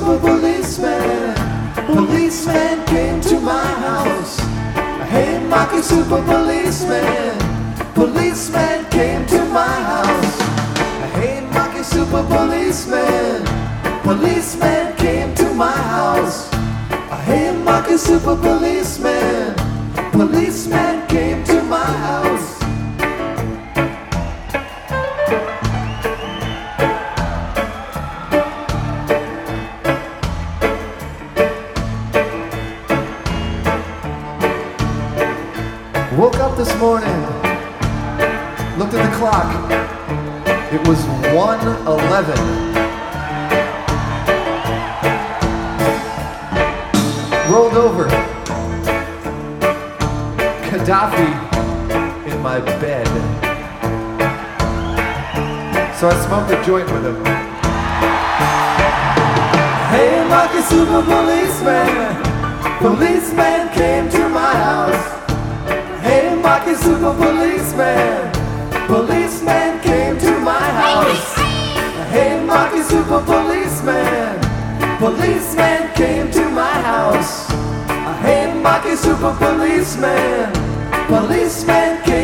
super policeman. Policeman came to my house. Hey, Marky, super policeman. Policeman came to my house. Hey, Marky, super policeman. Policeman came to my house. Hey, Marky, super policeman. Policeman came to my house. Woke up this morning, looked at the clock. It was 1:11. Rolled over. Gaddafi in my bed. So I smoked a joint with him. Hey, Marky, super policeman. Policeman came to my house. Hey, Marky, super policeman. Policeman came to my house. Hey, Marky, super policeman. Policeman came to my house. Hey, Marky, super policeman. Policeman came